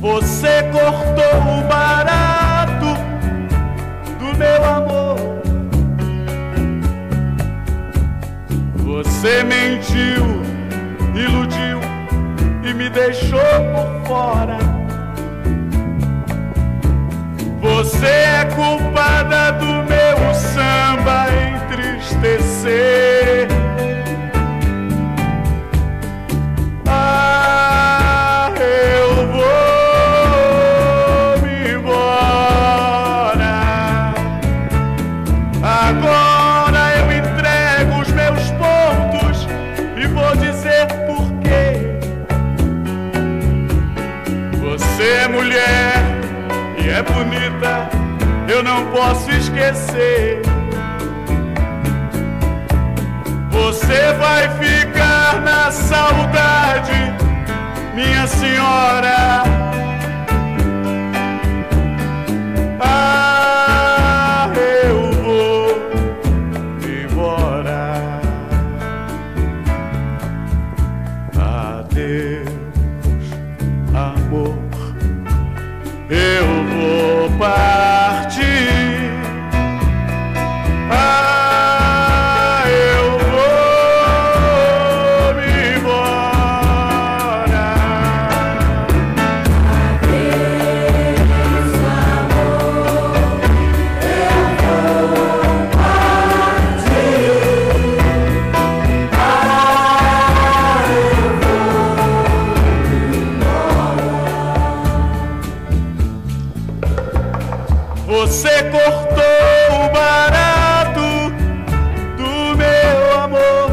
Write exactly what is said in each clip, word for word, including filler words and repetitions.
Você cortou o barato do meu amor. Você mentiu, iludiu e me deixou por fora. Você é culpada do meu samba entristecer. Ah, eu vou me embora. Agora eu entrego os meus pontos e vou dizer por quê. Você é mulher e é bonita, eu não posso esquecer. Você vai ficar na saudade, minha senhora. Ah, eu vou embora. Adeus, amor. Eu vou partir. Ah, eu vou me embora. Adeus, amor. Eu vou partir. Ah, eu vou me embora. Você cortou o barato do meu amor.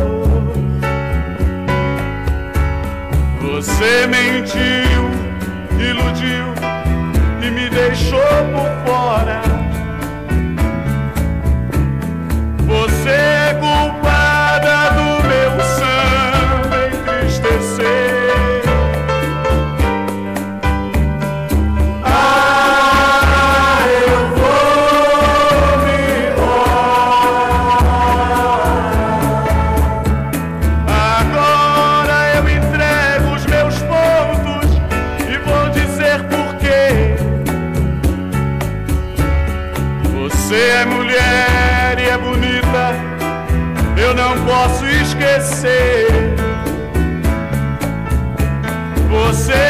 Você mentiu, iludiu e me deixou por fora. Você é culpada do meu samba entristecer. Você é mulher e é bonita, eu não posso esquecer. Você